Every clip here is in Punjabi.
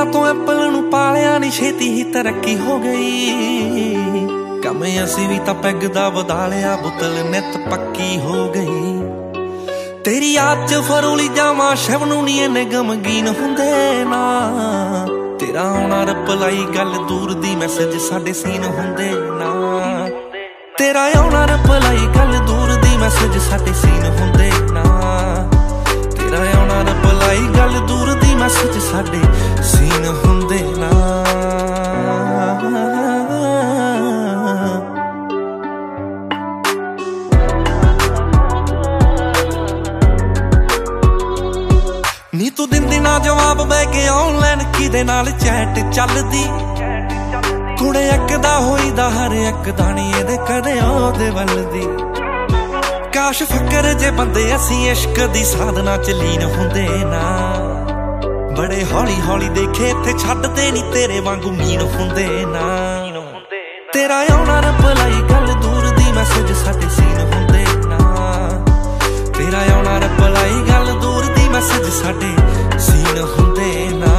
ਤੋਂ ਐਪਲ ਨੂੰ ਪਾਲਿਆ ਨੀ ਛੇਤੀ ਹੀ ਤਰੱਕੀ ਹੋ ਗਈ। ਕਮੇ ਅਸੀਂ ਵੀ ਤਾਂ ਪੈਗ ਦਾ ਵਧਾ ਲਿਆ, ਬੁੱਤਲ ਨਿੱਤ ਪੱਕੀ ਹੋ ਗਈ। ਤੇਰੀ ਯਾਦ ਚ ਫਰੋਲੀ ਜਾਵਾਂ ਸ਼ਵ ਨੂੰ ਨੀ ਇੰਨੇ ਗਮਗੀਨ ਹੁੰਦੇ ਨਾ। ਤੇਰਾ ਆਉਣਾ ਰਿਪਲਾਈ ਗੱਲ ਦੂਰ ਦੀ, ਮੈਸੇਜ ਸਾਡੇ ਸੀਨ ਹੁੰਦੇ ਨਾ। ਤੇਰਾ ਆਉਣਾ ਰਿਪਲਾਈ ਗੱਲ ਦੂਰ ਦੀ, ਮੈਸੇਜ ਸਾਡੇ ਸੀਨ ਹੁੰਦੇ ਨਾ। ਤੇਰਾ ਆਉਣਾ ਰਿਪਲਾਈ ਗੱਲ ਦੂਰ ਦੀ, ਮੈਸੇਜ ਸਾਡੇ ਸੀਨ ਹੁੰਦੇ ਨਾ। ਨੀ ਤੂੰ ਦਿੰਦੀ ਨਾ ਜਵਾਬ, ਬਹਿ ਕੇ ਆਨਲਾਈਨ ਕਿਦੇ ਨਾਲ ਚੈਟ ਚੱਲਦੀ। ਕੁੜੇ ਇੱਕ ਦਾ ਹੋਈਦਾ ਹਰ ਇੱਕ ਦਾ ਨੀ ਇਹਦੇ ਕਦੇ ਉਹਦੇ ਵੱਲ ਦੀ। ਕਾਸ਼ ਫਕਰ ਜੇ ਬੰਦੇ ਅਸੀਂ ਇਸ਼ਕ ਦੀ ਸਾਧਨਾ ਚ ਲੀਨ ਹੁੰਦੇ ਨਾ। ਬੜੇ ਹੌਲੀ ਹੌਲੀ ਦੇਖੇ ਇੱਥੇ ਛੱਡਦੇ ਨੀ, ਤੇਰੇ ਵਾਂਗੂ ਮੀਨ ਹੁੰਦੇ ਨਾ। ਤੇਰਾ ਆਉਣਾ ਰਿਪਲਾਈ ਗੱਲ ਦੂਰ ਦੀ, ਮੈਸੇਜ ਸਾਡੇ ਸੀਨ ਹੁੰਦੇ ਨਾ। ਤੇਰਾ ਆਉਣਾ ਰਿਪਲਾਈ ਗੱਲ ਦੂਰ ਦੀ, ਮੈਸੇਜ ਸਾਡੇ ਸੀਨ ਹੁੰਦੇ ਨਾ।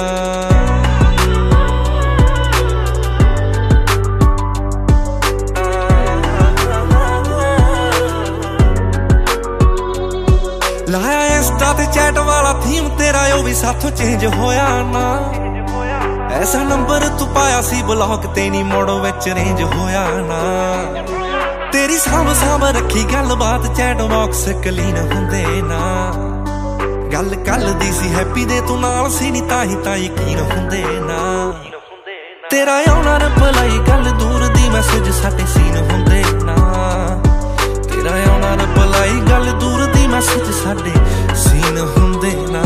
ਲਾਇਆ ਇੰਸਟਾ ਤੇ ਚੈਟ ਵਾਲਾ ਥੀਮ ਤੇਰਾ, ਉਹ ਵੀ ਸਾਥੋਂ ਚੇਂਜ ਹੋਇਆ ਨਾ। ਐਸਾ ਨੰਬਰ ਤੂੰ ਪਾਇਆ ਸੀ ਬਲੌਕ ਤੇ, ਨੀ ਮੋੜੋ ਵਿੱਚ ਰੇਂਜ ਹੋਇਆ ਨਾ। ਤੇਰੀ ਸਾਂਭ ਸਾਂਭ ਰੱਖੀ ਗੱਲਬਾਤ, ਚੈਟ ਬਾਕਸ ਕਲੀਨ ਹੁੰਦੇ ਨਾ। ਗੱਲ ਕੱਲ ਦੀ ਸੀ ਹੈਪੀ ਦੇ ਤੂੰ ਨਾਲ ਸੀ ਨੀ, ਤਾਂ ਹੀ ਯਕੀਨ ਹੁੰਦੇ ਨਾ। ਤੇਰਾ ਆਉਣਾ ਰਿਪਲਾਈ ਗੱਲ ਦੂਰ ਦੀ, ਮੈਸੇਜ ਸਾਡੇ ਸੀਨ ਹੁੰਦੇ ਨਾ। ਤੇਰਾ ਆਉਣਾ ਰਿਪਲਾਈ ਗੱਲ ਦੂਰ ਦੀ, ਮੈਸੇਜ ਸਾਡੇ ਸੀਨ ਹੁੰਦੇ ਨਾ।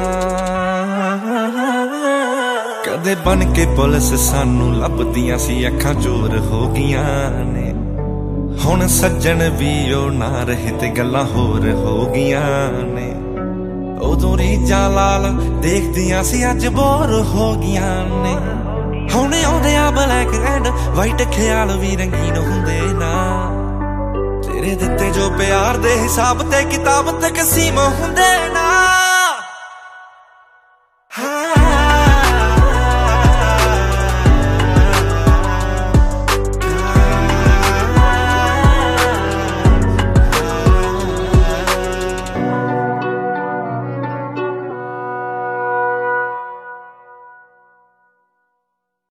ਕਦੇ ਬਣ ਕੇ ਪੁਲਿਸ ਸਾਨੂੰ ਲੱਭਦੀਆਂ ਸੀ, ਅੱਖਾਂ ਚੋਰ ਹੋ ਗਈਆਂ ਨੇ। ਹੁਣ ਸੱਜਣ ਵੀ ਉਹ ਨਾ ਰਹੇ ਤੇ ਗੱਲਾਂ ਹੋਰ ਹੋ ਗਈਆਂ ਨੇ। ਉਦੋਂ ਰੀਝਾਂ ਲਾਲ ਦੇਖਦੀਆਂ ਸੀ, ਅੱਜ ਬੋਰ ਹੋ ਗਈਆਂ ਨੇ। ਹੁਣ ਆਉਂਦੇ ਆ ਬਲੈਕ ਐਂਡ ਵਾਈਟ, ਖਿਆਲ ਵੀ ਰੰਗੀਨ ਹੁੰਦੇ ਨਾ। ਤੇਰੇ ਦਿੱਤੇ ਜੋ ਪਿਆਰ ਦੇ ਹਿਸਾਬ ਤੇ ਕਿਤਾਬ ਤਕਸੀਮ ਹੁੰਦੇ ਨਾ।